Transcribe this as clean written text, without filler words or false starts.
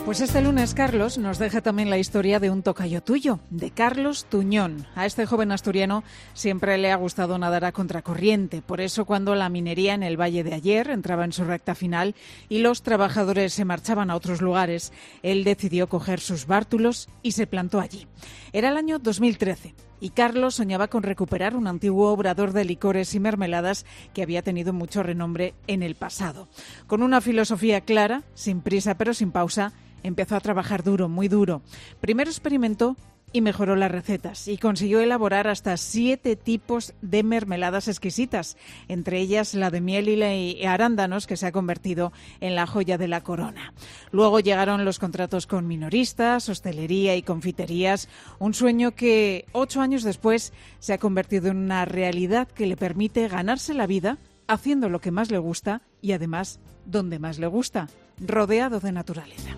Pues este lunes, Carlos, nos deja también la historia de un tocayo tuyo, de Carlos Tuñón. A este joven asturiano siempre le ha gustado nadar a contracorriente. Por eso, cuando la minería en el Valle de Aller entraba en su recta final y los trabajadores se marchaban a otros lugares, él decidió coger sus bártulos y se plantó allí. Era el año 2013. Y Carlos soñaba con recuperar un antiguo obrador de licores y mermeladas que había tenido mucho renombre en el pasado. Con una filosofía clara, sin prisa pero sin pausa, empezó a trabajar duro, muy duro. Primero experimentó y mejoró las recetas y consiguió elaborar hasta 7 tipos de mermeladas exquisitas, entre ellas la de miel y arándanos, que se ha convertido en la joya de la corona. Luego llegaron los contratos con minoristas, hostelería y confiterías, un sueño que 8 años después se ha convertido en una realidad que le permite ganarse la vida haciendo lo que más le gusta y además donde más le gusta, rodeado de naturaleza.